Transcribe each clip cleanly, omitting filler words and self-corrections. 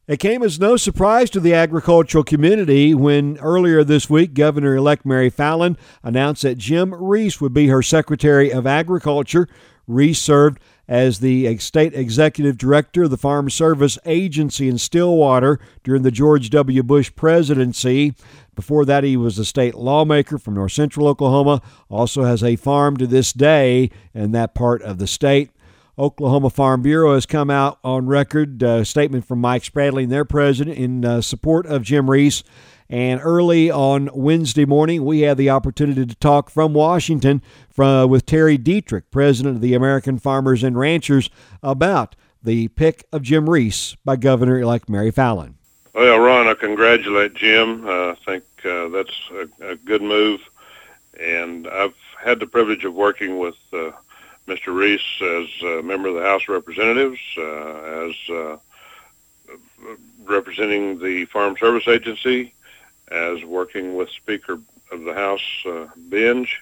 It came as no surprise to the agricultural community when earlier this week Governor-elect Mary Fallin announced that Jim Reese would be her Secretary of Agriculture. Reese served as the state executive director of the Farm Service Agency in Stillwater during the George W. Bush presidency. Before that, he was a state lawmaker from north central Oklahoma, also has a farm to this day in that part of the state. Oklahoma Farm Bureau has come out on record, a statement from Mike Spradling, their president, in support of Jim Reese. And early on Wednesday morning, we had the opportunity to talk from Washington with Terry Dietrich, president of the American Farmers and Ranchers, about the pick of Jim Reese by Governor-elect Mary Fallin. Well, Ron, I congratulate Jim. I think that's a good move. And I've had the privilege of working with Mr. Reese as a member of the House of Representatives, as representing the Farm Service Agency, as working with Speaker of the House, Benj.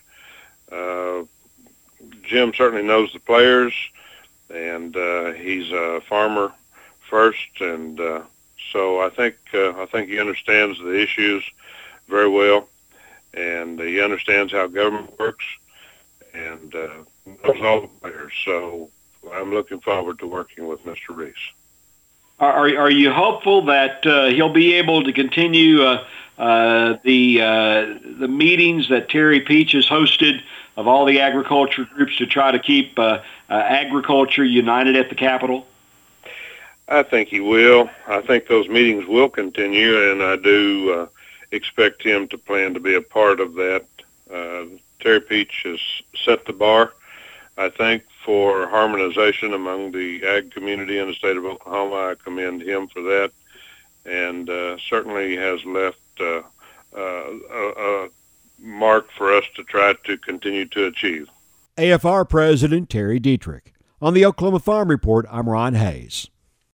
Jim certainly knows the players, and he's a farmer first, and so I think he understands the issues very well, and he understands how government works, and knows all the players. So I'm looking forward to working with Mr. Reese. Are you hopeful that he'll be able to continue the meetings that Terry Peach has hosted of all the agriculture groups to try to keep agriculture united at the Capitol? I think he will. I think those meetings will continue, and I do expect him to plan to be a part of that. Terry Peach has set the bar, I think, for harmonization among the ag community in the state of Oklahoma. I commend him for that, and certainly has left a mark for us to try to continue to achieve. AFR President Terry Dietrich. On the Oklahoma Farm Report, I'm Ron Hayes.